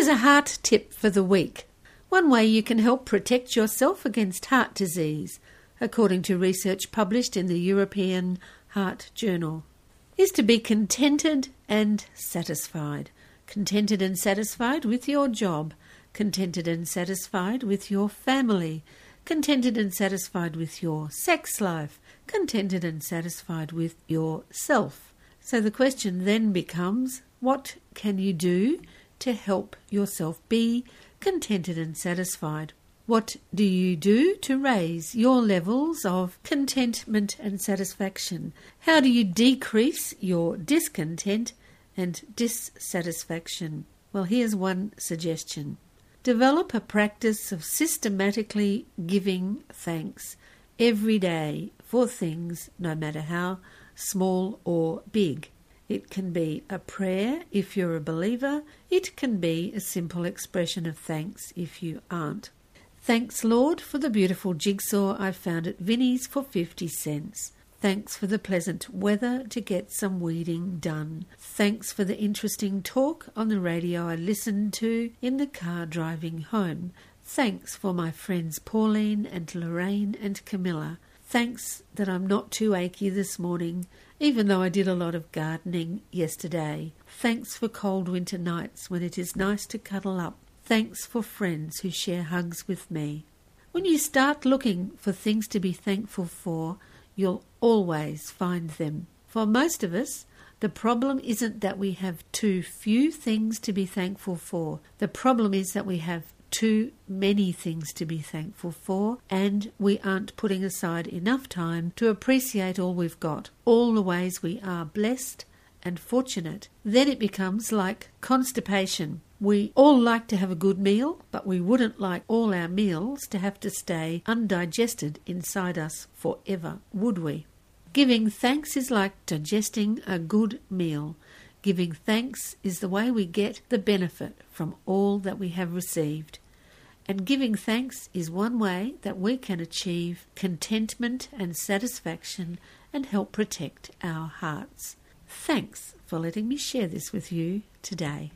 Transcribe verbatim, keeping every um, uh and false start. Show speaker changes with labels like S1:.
S1: a heart tip for the week. One way you can help protect yourself against heart disease, according to research published in the European Heart Journal, is to be contented and satisfied. Contented and satisfied with your job, contented and satisfied with your family, contented and satisfied with your sex life, contented and satisfied with yourself. So the question then becomes, what can you do to help yourself be contented and satisfied? What do you do to raise your levels of contentment and satisfaction? How do you decrease your discontent and dissatisfaction? Well, here's one suggestion. Develop a practice of systematically giving thanks every day for things, no matter how small or big. It can be a prayer if you're a believer. It can be a simple expression of thanks if you aren't. Thanks, Lord, for the beautiful jigsaw I found at Vinnie's for fifty cents. Thanks for the pleasant weather to get some weeding done. Thanks for the interesting talk on the radio I listened to in the car driving home. Thanks for my friends Pauline and Lorraine and Camilla. Thanks that I'm not too achy this morning, even though I did a lot of gardening yesterday. Thanks for cold winter nights when it is nice to cuddle up. Thanks for friends who share hugs with me. When you start looking for things to be thankful for, you'll always find them. For most of us, the problem isn't that we have too few things to be thankful for. The problem is that we have too many things to be thankful for, and we aren't putting aside enough time to appreciate all we've got, all the ways we are blessed and fortunate. Then it becomes like constipation. We all like to have a good meal, but we wouldn't like all our meals to have to stay undigested inside us forever, would we? Giving thanks is like digesting a good meal. Giving thanks is the way we get the benefit from all that we have received. And giving thanks is one way that we can achieve contentment and satisfaction and help protect our hearts. Thanks for letting me share this with you today.